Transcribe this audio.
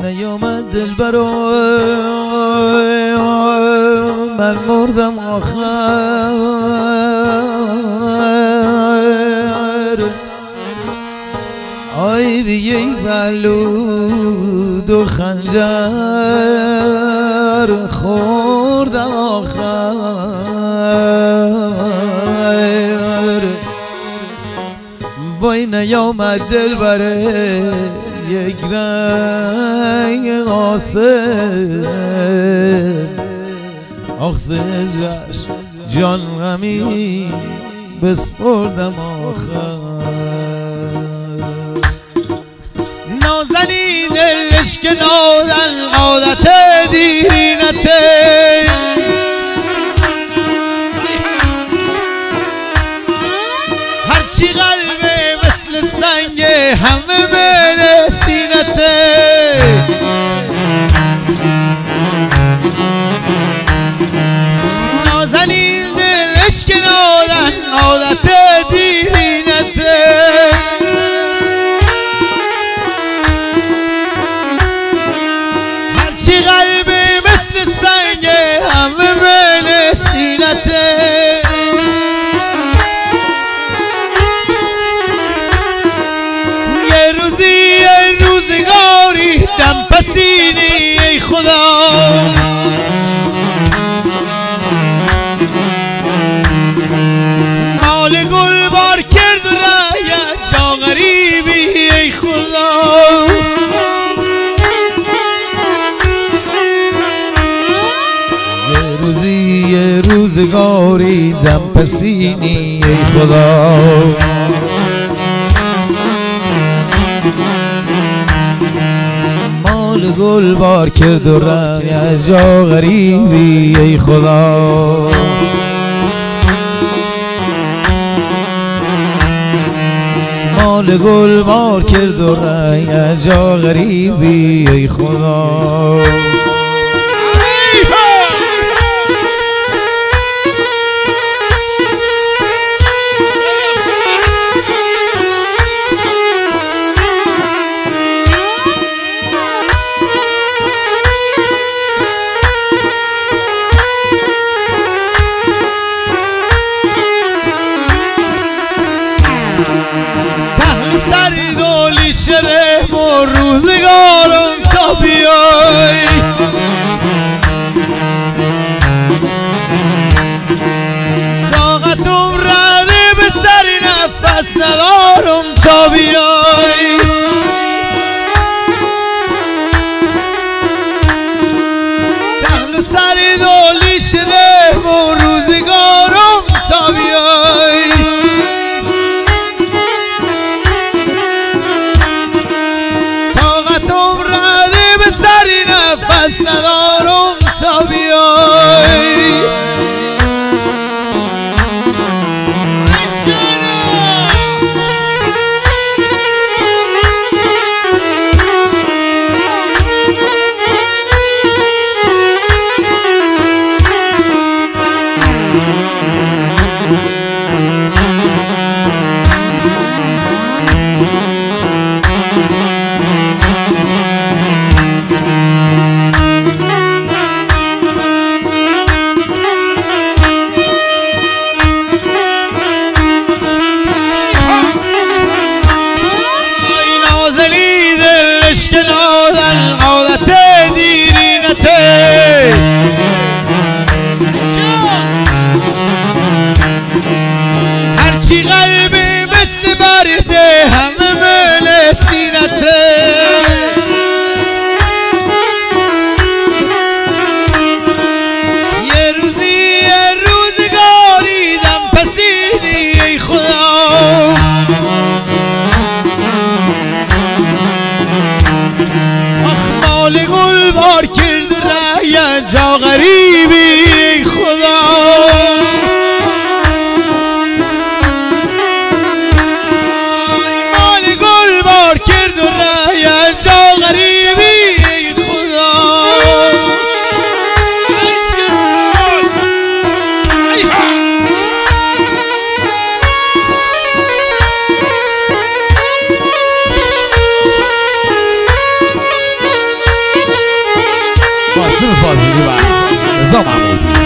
نیامد دلبرو من مردم آخر آی بیای بلود و خنجر خوردم آخر وای نیامد دلبره یک رنگ آسه آخ زجرش جان غمی بسپردم آخر نازنین دلش که نازن عادت دیرینته هرچی قلبه مثل سنگ همه بین سینته نازنین دلش که نازن عادت دیرینته هرچی قلبه مثل سنگ همه بین سینته دم پسینی ای خدا حال گل بار کرد و رایت جا غریبی ای خدا یه روزگاری دم پسینی ای خدا گل بار کرد و رنگ از جا غریبی ای خدا مال گل بار کرد و رنگ از جا غریبی ای خدا شره و روزگارم تا بیای طاقتم رده به سری نفس ندارم تا بیای تخل سری دولی شره و روزگارم تا بیای نفس ندارم تا بیای عادت دیرینته هرچی قلبی مثل برده همه مل سینته یه روزگاری دم پسینی ای خدا مال گل بار کرد رای جا غریبی خدا مال گل بار کرد رای جا غریبی خدا قاسم فاضلی و رضا محمودی.